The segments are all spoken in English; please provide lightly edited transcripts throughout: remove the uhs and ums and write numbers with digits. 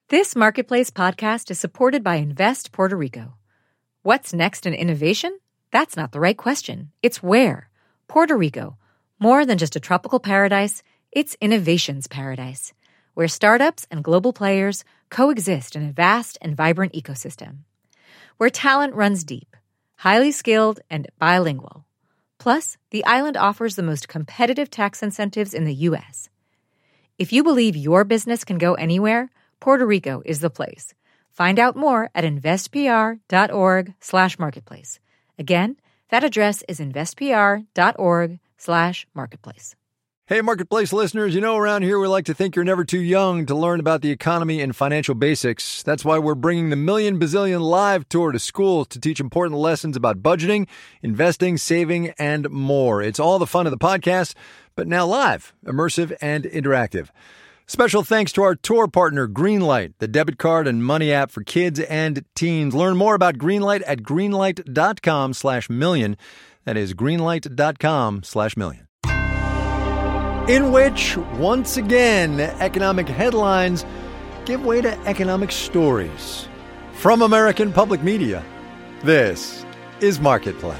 This Marketplace podcast is supported by Invest Puerto Rico. What's next in innovation? That's not the right question. It's where. Puerto Rico. More than just a tropical paradise, it's innovation's paradise, where startups and global players coexist in a vast and vibrant ecosystem. Where talent runs deep, highly skilled, and bilingual. Plus, the island offers the most competitive tax incentives in the U.S. If you believe your business can go anywhere, Puerto Rico is the place. Find out more at investpr.org/marketplace. Again, that address is investpr.org/marketplace. Hey, Marketplace listeners, you know around here we like to think you're never too young to learn about the economy and financial basics. That's why we're bringing the Million Bazillion Live Tour to schools to teach important lessons about budgeting, investing, saving, and more. It's all the fun of the podcast, but now live, immersive, and interactive. Special thanks to our tour partner, Greenlight, the debit card and money app for kids and teens. Learn more about Greenlight at greenlight.com/million. That is greenlight.com/million. In which, once again, economic headlines give way to economic stories. From American Public Media, this is Marketplace.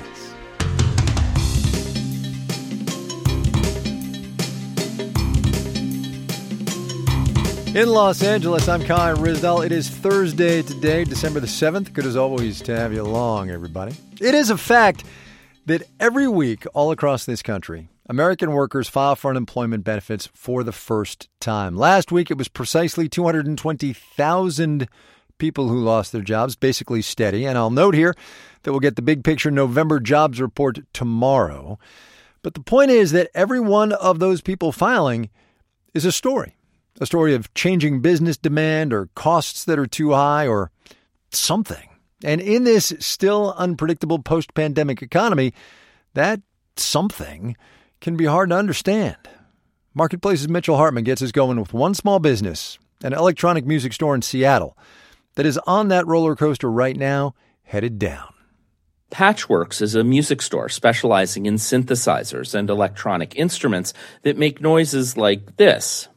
In Los Angeles, I'm Kai Ryssdal. It is Thursday today, December the 7th. Good as always to have you along, everybody. It is a fact that every week all across this country, American workers file for unemployment benefits for the first time. Last week, it was precisely 220,000 people who lost their jobs, basically steady. And I'll note here that we'll get the big picture November jobs report tomorrow. But the point is that every one of those people filing is a story of changing business demand or costs that are too high or something. And in this still unpredictable post-pandemic economy, that something can be hard to understand. Marketplace's Mitchell Hartman gets us going with one small business, an electronic music store in Seattle, that is on that roller coaster right now, headed down. Patchworks is a music store specializing in synthesizers and electronic instruments that make noises like this.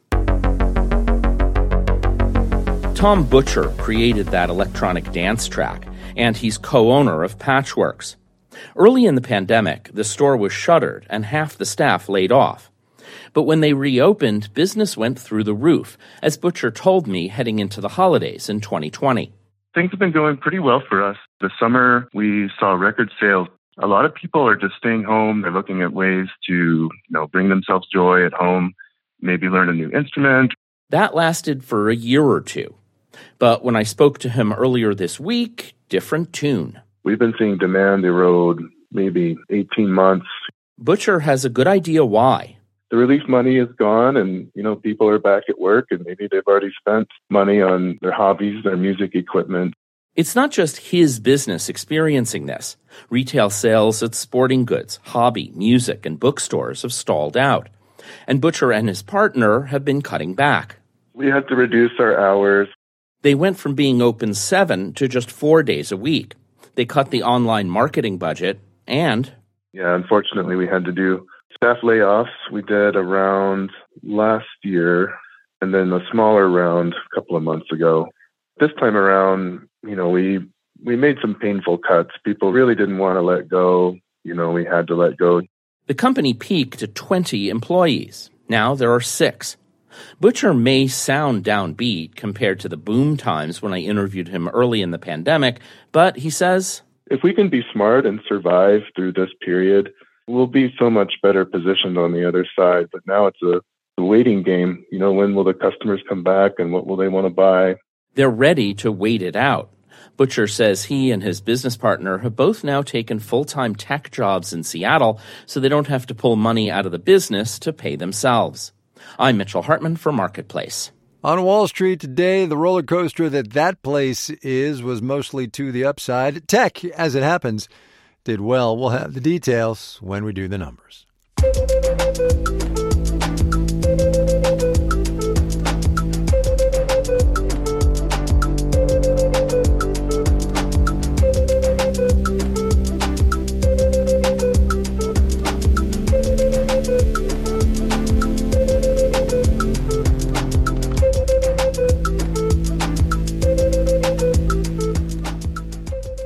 Tom Butcher created that electronic dance track, and he's co-owner of Patchworks. Early in the pandemic, the store was shuttered and half the staff laid off. But when they reopened, business went through the roof, as Butcher told me heading into the holidays in 2020. Things have been going pretty well for us. This summer, we saw record sales. A lot of people are just staying home. They're looking at ways to, bring themselves joy at home, maybe learn a new instrument. That lasted for a year or two. But when I spoke to him earlier this week, different tune. We've been seeing demand erode maybe 18 months. Butcher has a good idea why. The relief money is gone and, people are back at work and maybe they've already spent money on their hobbies, their music equipment. It's not just his business experiencing this. Retail sales at sporting goods, hobby, music, and bookstores have stalled out. And Butcher and his partner have been cutting back. We had to reduce our hours. They went from being open 7 to just 4 days a week. They cut the online marketing budget and... Yeah, unfortunately, we had to do staff layoffs. We did a round last year and then a smaller round a couple of months ago. This time around, we made some painful cuts. People really didn't want to let go. We had to let go. The company peaked at 20 employees. Now there are 6. Butcher may sound downbeat compared to the boom times when I interviewed him early in the pandemic, but he says, if we can be smart and survive through this period, we'll be so much better positioned on the other side. But now it's a waiting game. When will the customers come back and what will they want to buy? They're ready to wait it out. Butcher says he and his business partner have both now taken full-time tech jobs in Seattle so they don't have to pull money out of the business to pay themselves. I'm Mitchell Hartman for Marketplace. On Wall Street today, the roller coaster that place was mostly to the upside. Tech, as it happens, did well. We'll have the details when we do the numbers.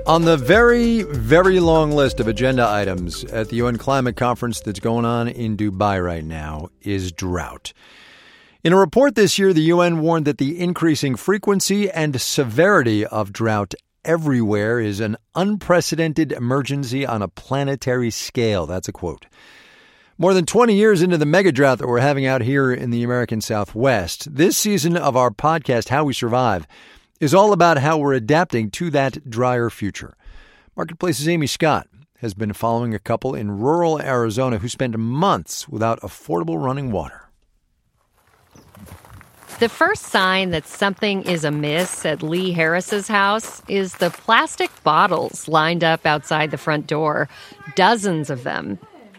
On the very, very long list of agenda items at the UN climate conference that's going on in Dubai right now is drought. In a report this year, the UN warned that the increasing frequency and severity of drought everywhere is an unprecedented emergency on a planetary scale. That's a quote. More than 20 years into the mega drought that we're having out here in the American Southwest, this season of our podcast, How We Survive, is all about how we're adapting to that drier future. Marketplace's Amy Scott has been following a couple in rural Arizona who spent months without affordable running water. The first sign that something is amiss at Lee Harris's house is the plastic bottles lined up outside the front door, dozens of them.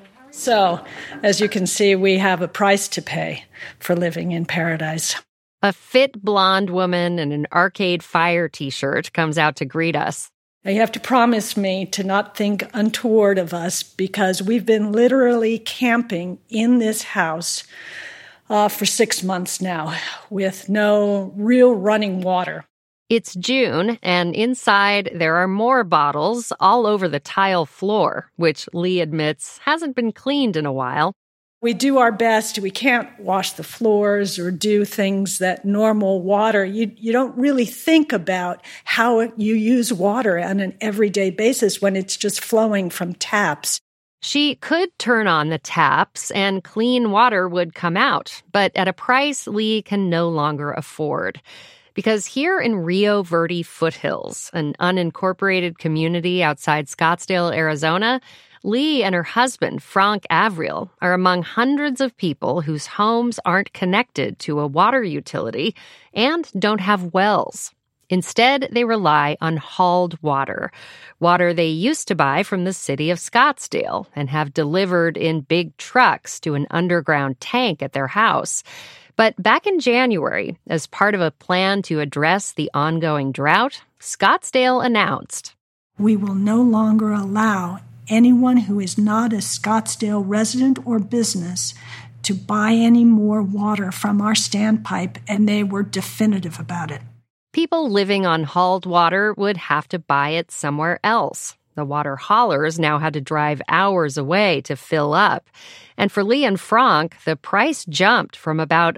So, as you can see, we have a price to pay for living in paradise. A fit blonde woman in an Arcade Fire t-shirt comes out to greet us. Now, you have to promise me to not think untoward of us because we've been literally camping in this house for 6 months now with no real running water. It's June, and inside there are more bottles all over the tile floor, which Lee admits hasn't been cleaned in a while. We do our best. We can't wash the floors or do things that normal water. You don't really think about how you use water on an everyday basis when it's just flowing from taps. She could turn on the taps and clean water would come out, but at a price Lee can no longer afford. Because here in Rio Verde Foothills, an unincorporated community outside Scottsdale, Arizona, Lee and her husband, Frank Avril, are among hundreds of people whose homes aren't connected to a water utility and don't have wells. Instead, they rely on hauled water they used to buy from the city of Scottsdale and have delivered in big trucks to an underground tank at their house. But back in January, as part of a plan to address the ongoing drought, Scottsdale announced, "We will no longer allow anyone who is not a Scottsdale resident or business to buy any more water from our standpipe," and they were definitive about it. People living on hauled water would have to buy it somewhere else. The water haulers now had to drive hours away to fill up. And for Lee and Frank, the price jumped from about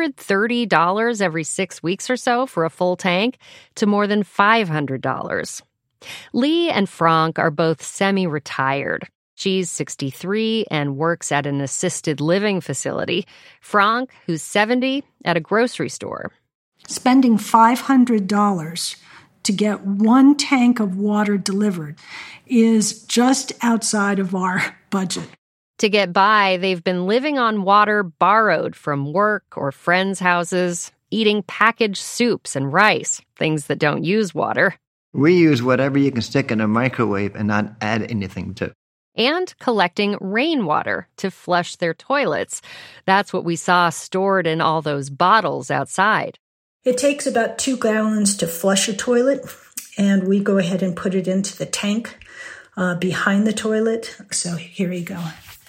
$130 every 6 weeks or so for a full tank to more than $500. Lee and Frank are both semi-retired. She's 63 and works at an assisted living facility. Frank, who's 70, at a grocery store. Spending $500 to get one tank of water delivered is just outside of our budget. To get by, they've been living on water borrowed from work or friends' houses, eating packaged soups and rice, things that don't use water. We use whatever you can stick in a microwave and not add anything to. And collecting rainwater to flush their toilets. That's what we saw stored in all those bottles outside. It takes about 2 gallons to flush a toilet, and we go ahead and put it into the tank behind the toilet. So here you go.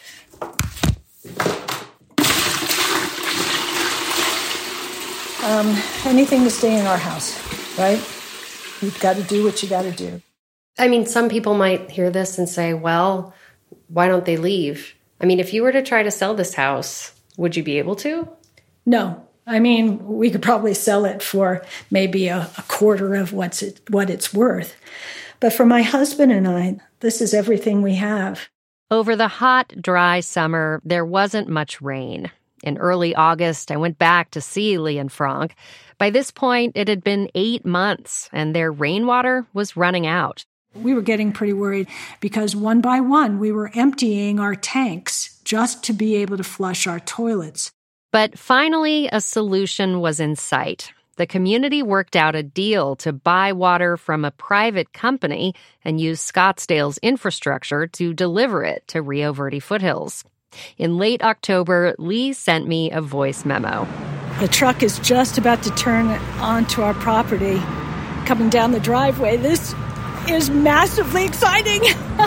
Anything to stay in our house, right? You've got to do what you got to do. I mean, some people might hear this and say, well, why don't they leave? I mean, if you were to try to sell this house, would you be able to? No. I mean, we could probably sell it for maybe a quarter of what it's worth. But for my husband and I, this is everything we have. Over the hot, dry summer, there wasn't much rain. In early August, I went back to see Lee and Frank. By this point, it had been 8 months, and their rainwater was running out. We were getting pretty worried because one by one, we were emptying our tanks just to be able to flush our toilets. But finally, a solution was in sight. The community worked out a deal to buy water from a private company and use Scottsdale's infrastructure to deliver it to Rio Verde Foothills. In late October, Lee sent me a voice memo. The truck is just about to turn onto our property, coming down the driveway. This is massively exciting.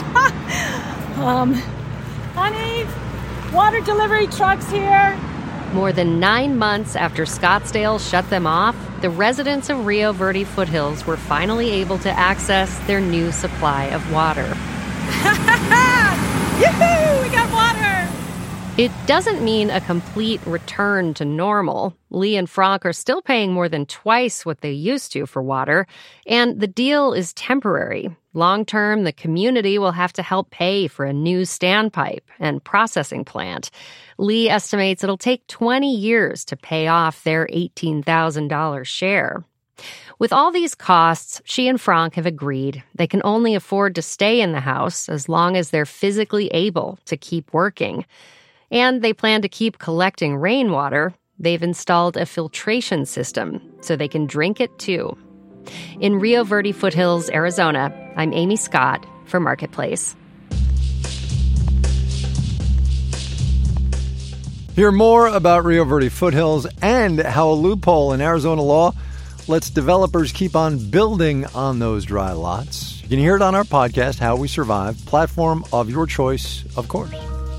Honey, water delivery truck's here. More than 9 months after Scottsdale shut them off, the residents of Rio Verde foothills were finally able to access their new supply of water. Yoo-hoo! We got water! It doesn't mean a complete return to normal. Lee and Frank are still paying more than twice what they used to for water, and the deal is temporary. Long-term, the community will have to help pay for a new standpipe and processing plant. Lee estimates it'll take 20 years to pay off their $18,000 share. With all these costs, she and Frank have agreed they can only afford to stay in the house as long as they're physically able to keep working. And they plan to keep collecting rainwater. They've installed a filtration system so they can drink it too. In Rio Verde foothills, Arizona, I'm Amy Scott for Marketplace. Hear more about Rio Verde foothills and how a loophole in Arizona law lets developers keep on building on those dry lots. You can hear it on our podcast, How We Survive, platform of your choice, of course.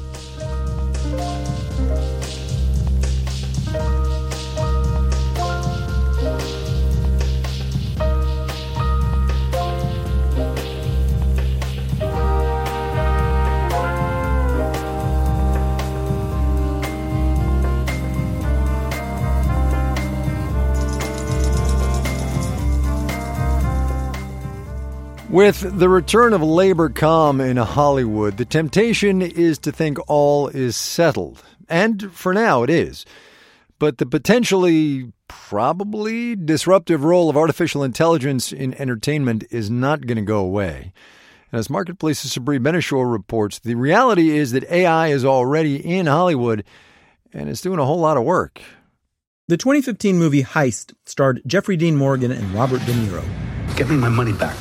With the return of labor calm in Hollywood, the temptation is to think all is settled. And for now, it is. But the potentially, probably disruptive role of artificial intelligence in entertainment is not going to go away. And as Marketplace's Sabri Benishore reports, the reality is that AI is already in Hollywood and it's doing a whole lot of work. The 2015 movie Heist starred Jeffrey Dean Morgan and Robert De Niro. Get me my money back.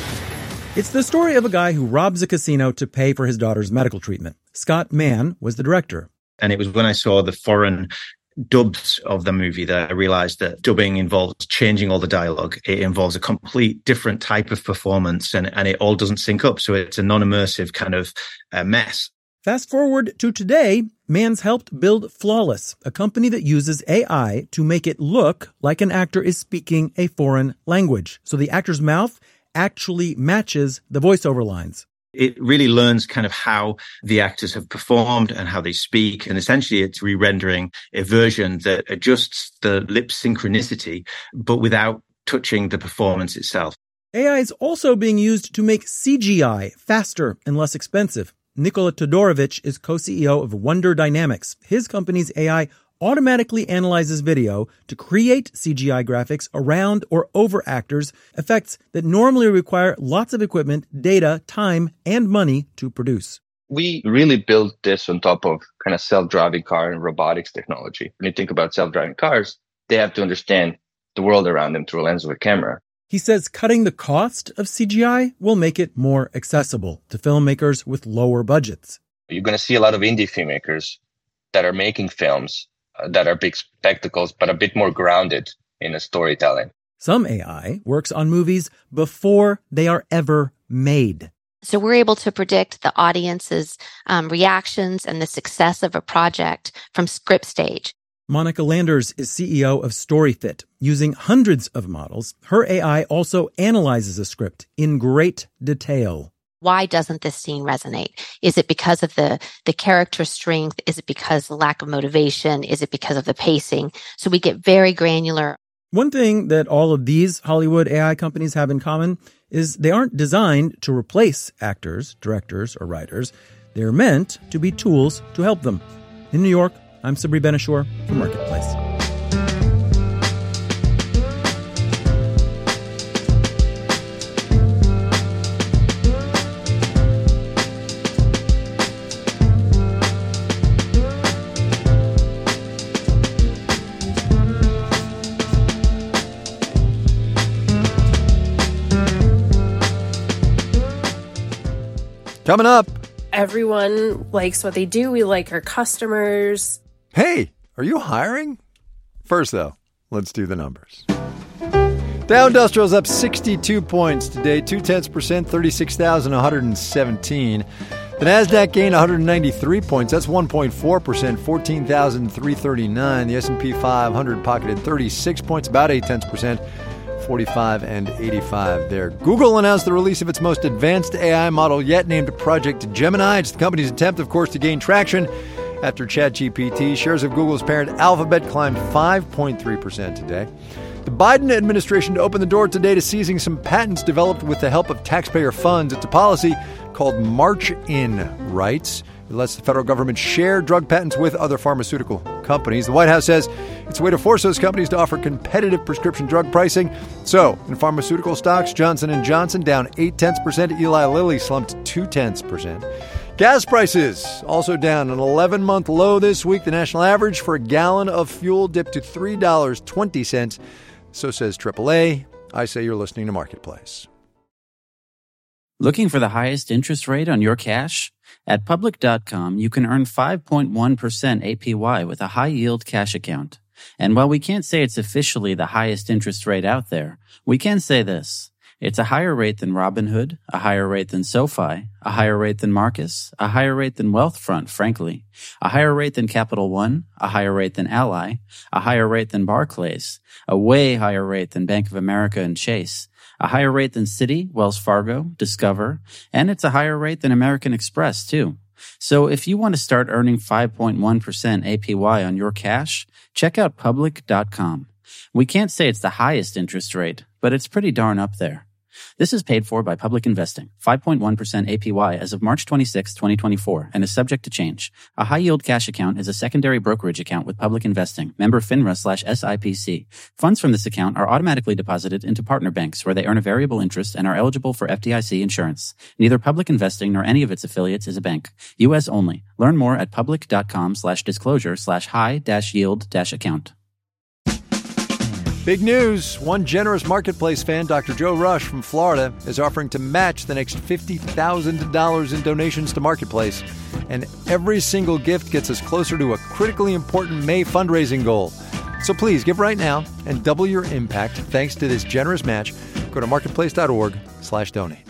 It's the story of a guy who robs a casino to pay for his daughter's medical treatment. Scott Mann was the director. And it was when I saw the foreign dubs of the movie that I realized that dubbing involves changing all the dialogue. It involves a complete different type of performance, and it all doesn't sync up. So it's a non-immersive kind of mess. Fast forward to today, Mann's helped build Flawless, a company that uses AI to make it look like an actor is speaking a foreign language. So the actor's mouth actually matches the voiceover lines. It really learns kind of how the actors have performed and how they speak. And essentially, it's re-rendering a version that adjusts the lip synchronicity, but without touching the performance itself. AI is also being used to make CGI faster and less expensive. Nikola Todorovic is co-CEO of Wonder Dynamics. His company's AI automatically analyzes video to create CGI graphics around or over actors, effects that normally require lots of equipment, data, time, and money to produce. We really built this on top of kind of self-driving car and robotics technology. When you think about self-driving cars, they have to understand the world around them through a lens of a camera. He says cutting the cost of CGI will make it more accessible to filmmakers with lower budgets. You're going to see a lot of indie filmmakers that are making films that are big spectacles, but a bit more grounded in a storytelling. Some AI works on movies before they are ever made. So we're able to predict the audience's reactions and the success of a project from script stage. Monica Landers is CEO of StoryFit. Using hundreds of models, her AI also analyzes a script in great detail. Why doesn't this scene resonate? Is it because of the character strength? Is it because of the lack of motivation? Is it because of the pacing? So we get very granular. One thing that all of these Hollywood AI companies have in common is they aren't designed to replace actors, directors, or writers. They're meant to be tools to help them. In New York, I'm Sabri Benishore for Marketplace. Coming up. Everyone likes what they do. We like our customers. Hey, are you hiring? First, though, let's do the numbers. Dow Industrial's up 62 points today, 0.2%, 36,117. The The NASDAQ gained 193 points. That's 1.4%, 14,339. The S&P 500 pocketed 36 points, about 0.8%, 45 and 85 there. Google announced the release of its most advanced AI model yet, named Project Gemini. It's the company's attempt, of course, to gain traction after ChatGPT. Shares of Google's parent Alphabet climbed 5.3% today. The Biden administration to open the door today to seizing some patents developed with the help of taxpayer funds. It's a policy called March-In Rights. It lets the federal government share drug patents with other pharmaceutical companies. The White House says it's a way to force those companies to offer competitive prescription drug pricing. So, in pharmaceutical stocks, Johnson & Johnson down 0.8%. Eli Lilly slumped 0.2%. Gas prices also down an 11-month low this week. The national average for a gallon of fuel dipped to $3.20. So says AAA. I say you're listening to Marketplace. Looking for the highest interest rate on your cash? At Public.com, you can earn 5.1% APY with a high-yield cash account. And while we can't say it's officially the highest interest rate out there, we can say this. It's a higher rate than Robinhood, a higher rate than SoFi, a higher rate than Marcus, a higher rate than Wealthfront, frankly, a higher rate than Capital One, a higher rate than Ally, a higher rate than Barclays, a way higher rate than Bank of America and Chase, a higher rate than Citi, Wells Fargo, Discover, and it's a higher rate than American Express, too. So if you want to start earning 5.1% APY on your cash, check out Public.com. We can't say it's the highest interest rate, but it's pretty darn up there. This is paid for by Public Investing, 5.1% APY as of March 26, 2024, and is subject to change. A high-yield cash account is a secondary brokerage account with Public Investing, member FINRA/SIPC. Funds from this account are automatically deposited into partner banks where they earn a variable interest and are eligible for FDIC insurance. Neither Public Investing nor any of its affiliates is a bank. U.S. only. Learn more at public.com/disclosure/high-yield-account. Big news. One generous Marketplace fan, Dr. Joe Rush from Florida, is offering to match the next $50,000 in donations to Marketplace. And every single gift gets us closer to a critically important May fundraising goal. So please give right now and double your impact thanks to this generous match. Go to marketplace.org/donate.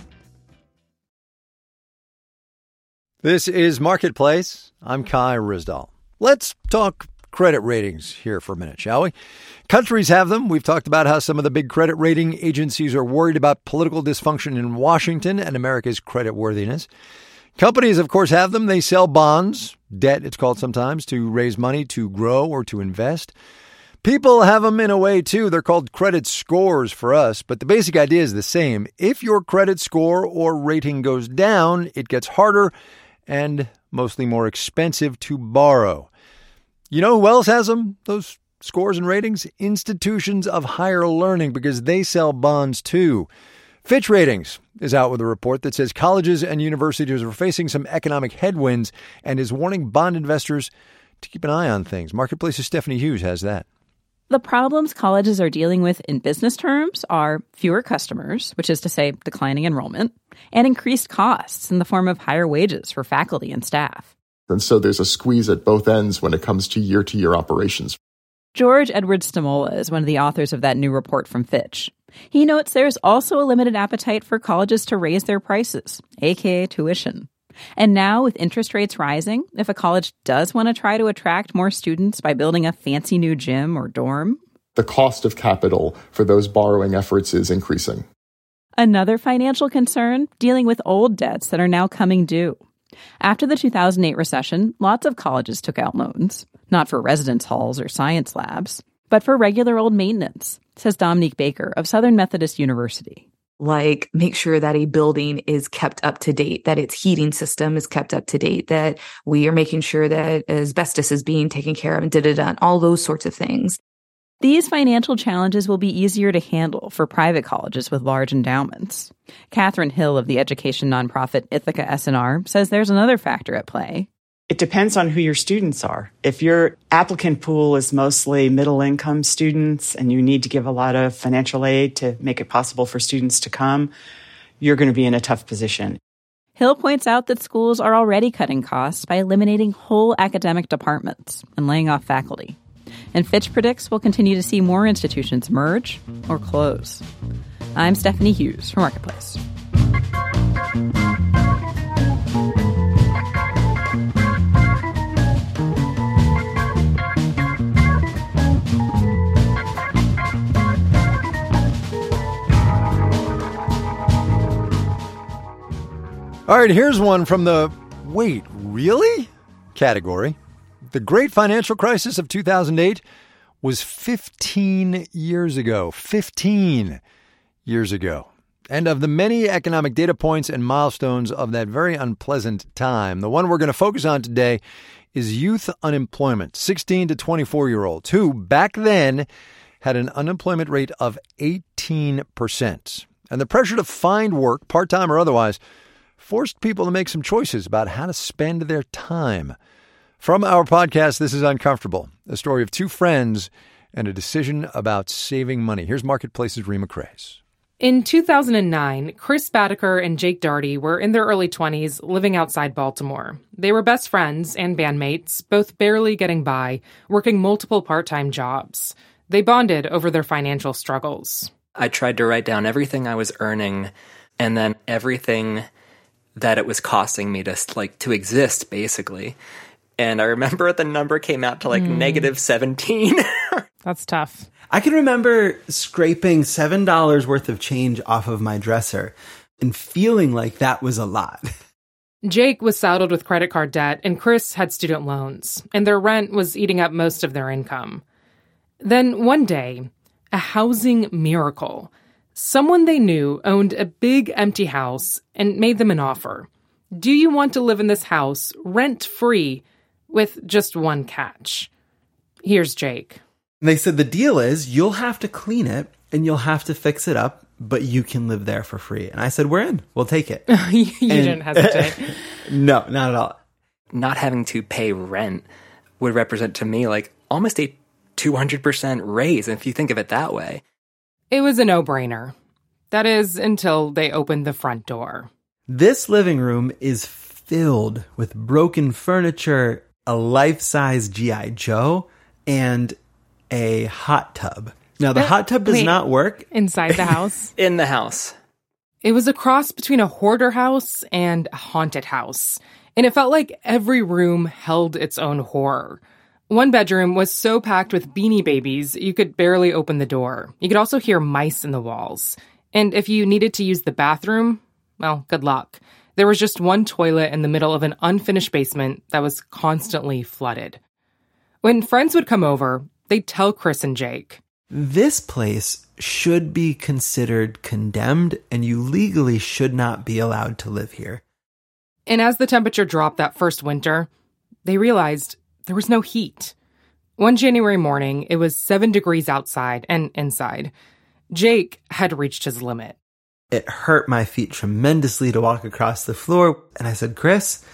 This is Marketplace. I'm Kai Ryssdal. Let's talk credit ratings here for a minute, shall we? Countries have them. We've talked about how some of the big credit rating agencies are worried about political dysfunction in Washington and America's credit worthiness. Companies, of course, have them. They sell bonds, debt it's called sometimes, to raise money to grow or to invest. People have them in a way, too. They're called credit scores for us, but the basic idea is the same. If your credit score or rating goes down, it gets harder and mostly more expensive to borrow. You know who else has them, those scores and ratings? Institutions of higher learning, because they sell bonds too. Fitch Ratings is out with a report that says colleges and universities are facing some economic headwinds and is warning bond investors to keep an eye on things. Marketplace's Stephanie Hughes has that. The problems colleges are dealing with in business terms are fewer customers, which is to say declining enrollment, and increased costs in the form of higher wages for faculty and staff. And so there's a squeeze at both ends when it comes to year-to-year operations. George Edward Stamola is one of the authors of that new report from Fitch. He notes there's also a limited appetite for colleges to raise their prices, aka tuition. And now, with interest rates rising, if a college does want to try to attract more students by building a fancy new gym or dorm, the cost of capital for those borrowing efforts is increasing. Another financial concern, dealing with old debts that are now coming due. After the 2008 recession, lots of colleges took out loans, not for residence halls or science labs, but for regular old maintenance, says Dominique Baker of Southern Methodist University. Like, make sure that a building is kept up to date, that its heating system is kept up to date, that we are making sure that asbestos is being taken care of, and all those sorts of things. These financial challenges will be easier to handle for private colleges with large endowments. Catherine Hill of the education nonprofit Ithaca S&R says there's another factor at play. It depends on who your students are. If your applicant pool is mostly middle-income students and you need to give a lot of financial aid to make it possible for students to come, you're going to be in a tough position. Hill points out that schools are already cutting costs by eliminating whole academic departments and laying off faculty. And Fitch predicts we'll continue to see more institutions merge or close. I'm Stephanie Hughes for Marketplace. All right, here's one from the wait, really? Category. The great financial crisis of 2008 was 15 years ago. 15 years ago. And of the many economic data points and milestones of that very unpleasant time, the one we're going to focus on today is youth unemployment, 16 to 24-year-olds, who back then had an unemployment rate of 18%. And the pressure to find work, part-time or otherwise, forced people to make some choices about how to spend their time. From our podcast, This is Uncomfortable, a story of two friends and a decision about saving money. Here's Marketplace's Rima Craze. In 2009, Chris Badaker and Jake Daugherty were in their early 20s living outside Baltimore. They were best friends and bandmates, both barely getting by, working multiple part-time jobs. They bonded over their financial struggles. I tried to write down everything I was earning and then everything that it was costing me to exist, basically. And I remember the number came out to negative 17. That's tough. I can remember scraping $7 worth of change off of my dresser and feeling like that was a lot. Jake was saddled with credit card debt and Chris had student loans, and their rent was eating up most of their income. Then one day, a housing miracle. Someone they knew owned a big empty house and made them an offer. Do you want to live in this house rent-free with just one catch? Here's Jake. They said the deal is you'll have to clean it and you'll have to fix it up, but you can live there for free. And I said, we're in. We'll take it. You didn't hesitate. No, not at all. Not having to pay rent would represent to me almost a 200% raise, if you think of it that way. It was a no-brainer. That is, until they opened the front door. This living room is filled with broken furniture, a life-size G.I. Joe, and a hot tub. Now, the hot tub does not work. Inside the house? In the house. It was a cross between a hoarder house and a haunted house. And it felt like every room held its own horror. One bedroom was so packed with Beanie Babies, you could barely open the door. You could also hear mice in the walls. And if you needed to use the bathroom, well, good luck. There was just one toilet in the middle of an unfinished basement that was constantly flooded. When friends would come over, they'd tell Chris and Jake, this place should be considered condemned, and you legally should not be allowed to live here. And as the temperature dropped that first winter, they realized there was no heat. One January morning, it was 7 degrees outside and inside. Jake had reached his limit. It hurt my feet tremendously to walk across the floor, and I said, Chris,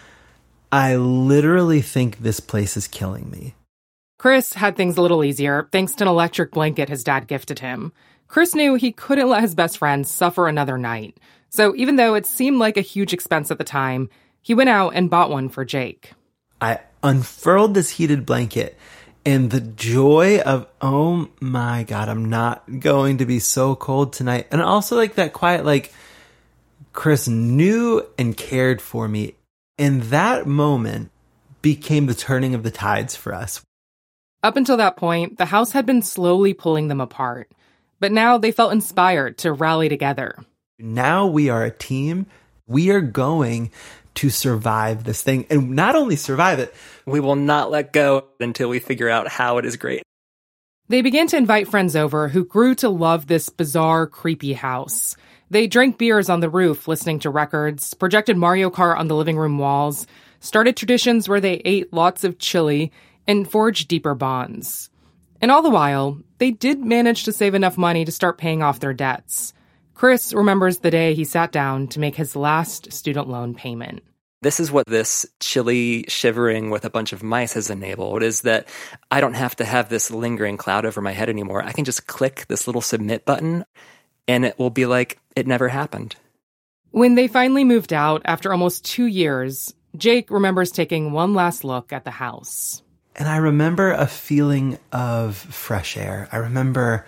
I literally think this place is killing me. Chris had things a little easier thanks to an electric blanket his dad gifted him. Chris knew he couldn't let his best friend suffer another night. So even though it seemed like a huge expense at the time, he went out and bought one for Jake. I unfurled this heated blanket, and the joy of, oh my God, I'm not going to be so cold tonight. And also that quiet, Chris knew and cared for me. And that moment became the turning of the tides for us. Up until that point, the house had been slowly pulling them apart. But now they felt inspired to rally together. Now we are a team. We are going to survive this thing, and not only survive it, we will not let go until we figure out how it is great. They began to invite friends over who grew to love this bizarre, creepy house. They drank beers on the roof, listening to records, projected Mario Kart on the living room walls, started traditions where they ate lots of chili, and forged deeper bonds. And all the while, they did manage to save enough money to start paying off their debts. Chris remembers the day he sat down to make his last student loan payment. This is what this chilly shivering with a bunch of mice has enabled, is that I don't have to have this lingering cloud over my head anymore. I can just click this little submit button, and it will be like it never happened. When they finally moved out after almost 2 years, Jake remembers taking one last look at the house. And I remember a feeling of fresh air. I remember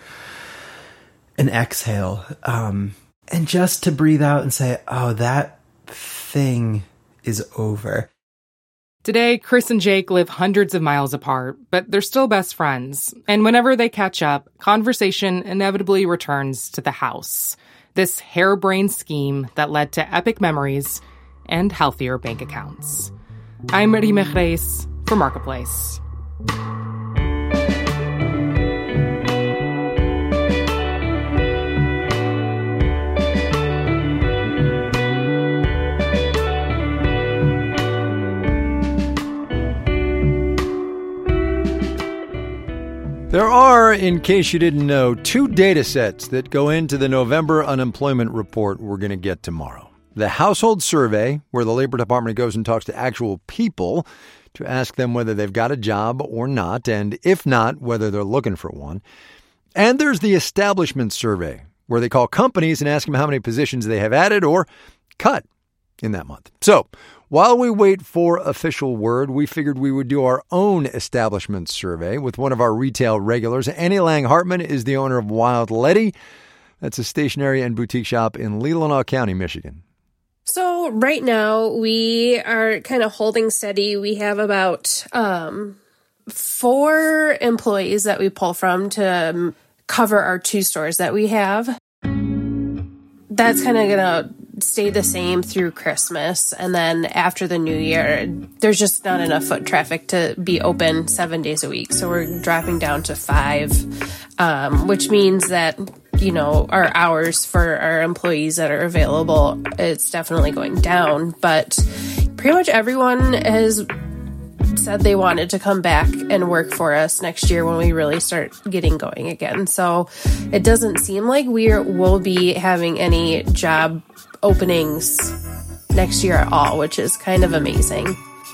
an exhale, and just to breathe out and say, oh, that thing is over. Today, Chris and Jake live hundreds of miles apart, but they're still best friends. And whenever they catch up, conversation inevitably returns to the house. This harebrained scheme that led to epic memories and healthier bank accounts. I'm Rima Reis for Marketplace. There are, in case you didn't know, 2 data sets that go into the November unemployment report we're going to get tomorrow. The household survey, where the Labor Department goes and talks to actual people to ask them whether they've got a job or not, and if not, whether they're looking for one. And there's the establishment survey, where they call companies and ask them how many positions they have added or cut in that month. So, while we wait for official word, we figured we would do our own establishment survey with one of our retail regulars. Annie Lang Hartman is the owner of Wild Letty. That's a stationery and boutique shop in Leelanau County, Michigan. So right now we are kind of holding steady. We have about 4 employees that we pull from to cover our 2 stores that we have. That's kind of going to stay the same through Christmas. And then after the new year, there's just not enough foot traffic to be open 7 days a week. So we're dropping down to 5, which means that, you know, our hours for our employees that are available, it's definitely going down. But pretty much everyone has said they wanted to come back and work for us next year when we really start getting going again. So it doesn't seem like we'll be having any job openings next year at all, which is kind of amazing.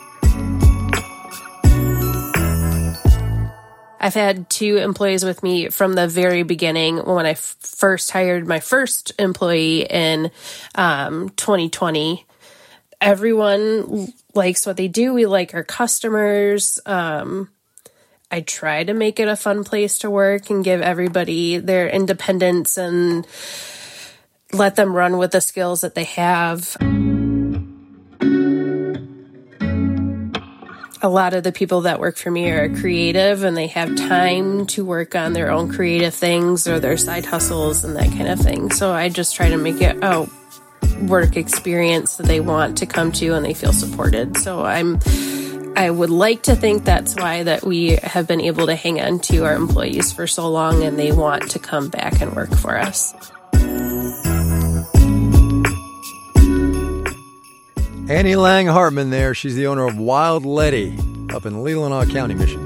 I've had 2 employees with me from the very beginning when I first hired my first employee in 2020. Everyone likes what they do. We like our customers. I try to make it a fun place to work and give everybody their independence and let them run with the skills that they have. A lot of the people that work for me are creative and they have time to work on their own creative things or their side hustles and that kind of thing. So I just try to make it a work experience that they want to come to and they feel supported. So I would like to think that's why that we have been able to hang on to our employees for so long and they want to come back and work for us. Annie Lang Hartman there. She's the owner of Wild Letty up in Leelanau County, Michigan.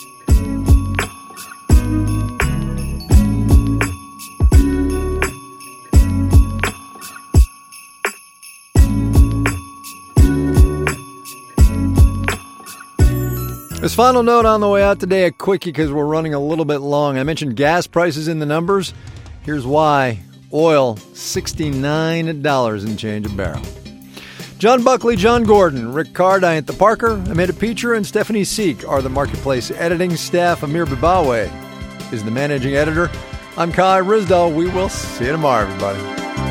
This final note on the way out today, a quickie because we're running a little bit long. I mentioned gas prices in the numbers. Here's why. Oil, $69 and change a barrel. John Buckley, John Gordon, Rick Cardiant, Parker, Amanda Peacher, and Stephanie Seek are the Marketplace editing staff. Amir Bibawe is the managing editor. I'm Kai Ryssdal. We will see you tomorrow, everybody.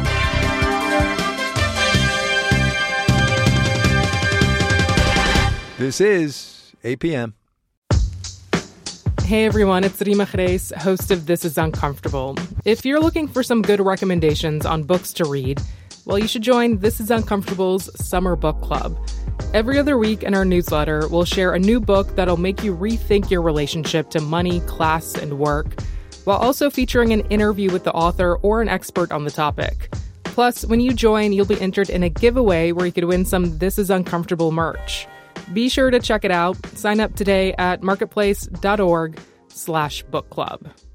This is APM. Hey everyone, it's Rima Reis, host of This Is Uncomfortable. If you're looking for some good recommendations on books to read, well, you should join This Is Uncomfortable's Summer Book Club. Every other week in our newsletter, we'll share a new book that'll make you rethink your relationship to money, class, and work, while also featuring an interview with the author or an expert on the topic. Plus, when you join, you'll be entered in a giveaway where you could win some This Is Uncomfortable merch. Be sure to check it out. Sign up today at marketplace.org/book club.